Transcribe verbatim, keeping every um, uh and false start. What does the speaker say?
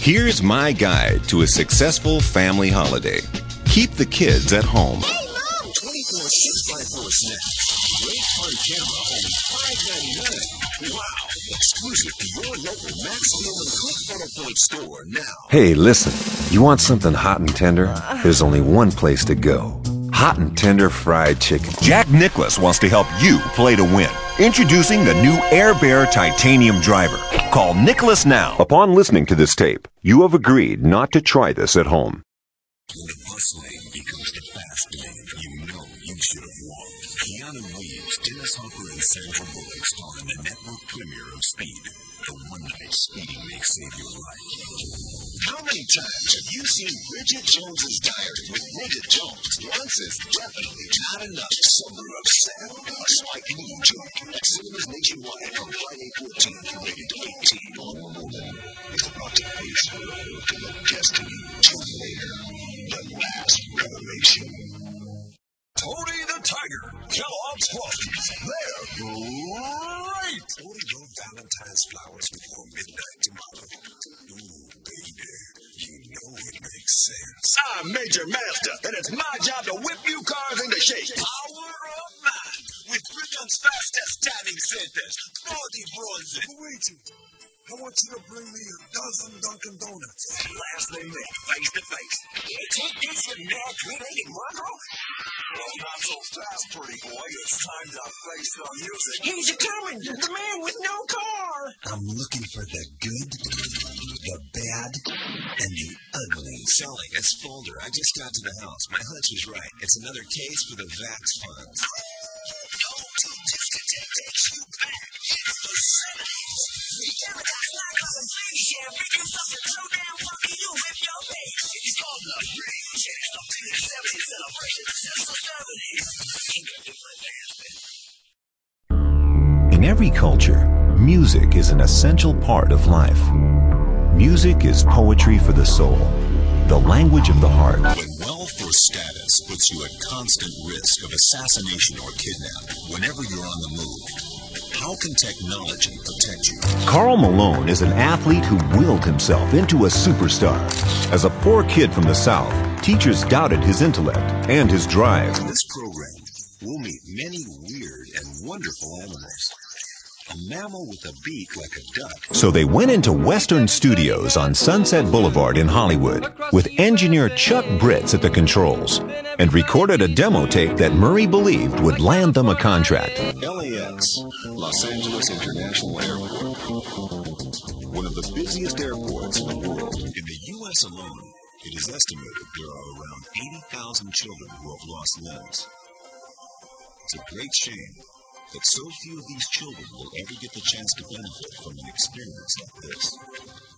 Here's my guide to a successful family holiday. Keep the kids at home. Hey, Mom! twenty-four six by four snacks. Great fun camera, only five ninety-nine. Wow! Exclusive to your local Max Steel and Cook Photo Point store now. Hey, listen. You want something hot and tender? There's only one place to go. Hot and tender fried chicken. Jack Nicklaus wants to help you play to win. Introducing the new Air Bear Titanium Driver. Call Nicholas now. Upon listening to this tape, you have agreed not to try this at home. When the bus lane becomes the fast lane, you know you should have walked. Keanu Reeves, Dennis Hopper, and Sandra Bullock star in the network premiere of Speed. The one night speeding may save your life. How many times have you seen Bridget Jones's Diary with Bridget Jones? Once is definitely not enough. Summer of Sam, a Spike Lee joint. Cinemas nationwide from Friday fourteenth, rated eighteen. One woman is about to face her ultimate destiny. Tomb Raider, the last revelation. Tony the Tiger, Kellogg's Frosties. They're great! Order your Valentine's flowers before midnight tomorrow. Ooh, baby, you know it makes sense. I'm Major Master, and it's my job to whip you cars into shape. Power of man, with Britain's fastest timing centers, forty bronzes. Luigi, I want you to bring me a dozen Dunkin' Donuts. Last they met, face to face. You take this and mad creating Monroe? Well, not so fast, pretty boy. It's time to face the music. He's coming, the man with no car. I'm looking for the good, the bad, and the ugly. Sally, it's Folder. I just got to the house. My hunch was right. It's another case for the Vax funds. No two discotheque takes you back. It's the seventies. Yeah, that's not custom lady jam. We do something so damn funky, you rip your face. It's called the Bridge. It's the biggest seventies celebration since the seventies. Ain't a different dance, man. In every culture, music is an essential part of life. Music is poetry for the soul, the language of the heart. When wealth or status puts you at constant risk of assassination or kidnapping whenever you're on the move, how can technology protect you? Karl Malone is an athlete who willed himself into a superstar. As a poor kid from the South, teachers doubted his intellect and his drive. In this program, we'll meet many weird and wonderful animals. A mammal with a beak like a duck. So they went into Western Studios on Sunset Boulevard in Hollywood with engineer Chuck Britz at the controls and recorded a demo tape that Murray believed would land them a contract. L A X, Los Angeles International Airport. One of the busiest airports in the world. In the U S alone, it is estimated there are around eighty thousand children who have lost limbs. It's a great shame that so few of these children will ever get the chance to benefit from an experience like this.